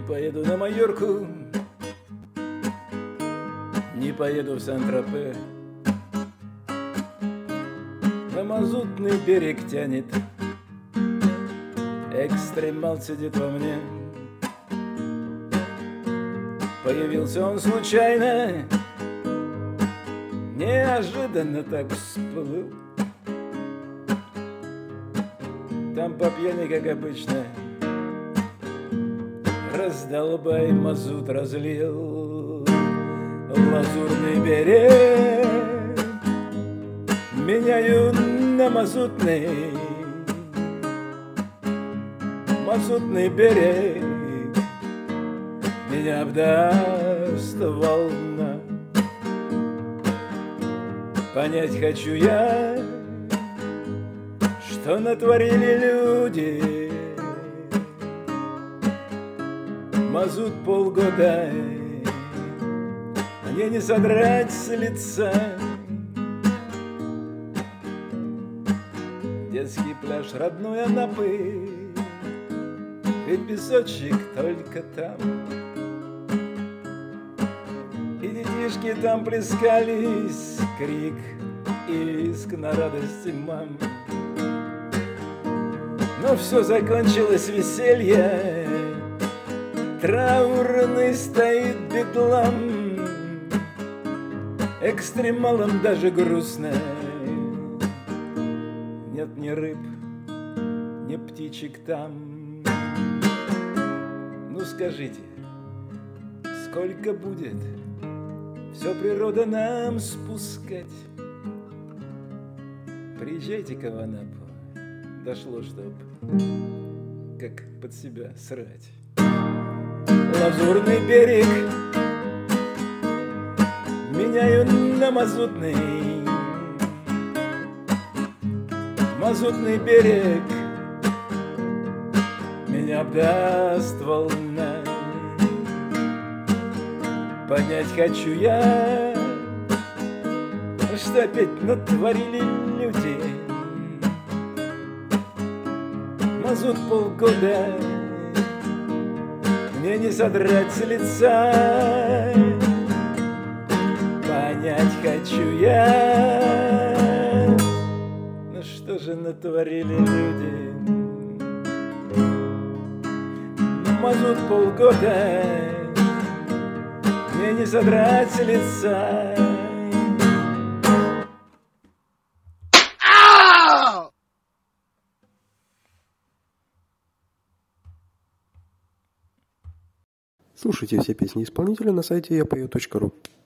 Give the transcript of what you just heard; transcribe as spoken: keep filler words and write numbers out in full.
Не поеду на Майорку, не поеду в Сан-Тропе. На мазутный берег тянет, экстремал сидит во мне. Появился он случайно, неожиданно так всплыл. Там по пьяни, как обычно, раздолбай мазут разлил. Лазурный берег меняю на мазутный, мазутный берег меня обдаст волна. Понять хочу я, что натворили люди. Мазут полгода мне не содрать с лица. Детский пляж родной Анапы, ведь песочек только там. И детишки там плескались, крик и визг на радости мам. Но все закончилось веселье, траурный стоит бедлам. Экстремалам даже грустно, нет ни рыб, ни птичек там. Ну скажите, сколько будет все природа нам спускать? Приезжайте-ка в Анапу, дошло, чтоб как под себя срать. Лазурный берег меняю на мазутный, мазутный берег меня обдаст волна. Понять хочу я, что опять натворили люди. Мазут полгода мне не содрать с лица. Понять хочу я, ну что же натворили люди. Мазут полгода мне не содрать с лица. Слушайте все песни исполнителя на сайте я пою точка ру.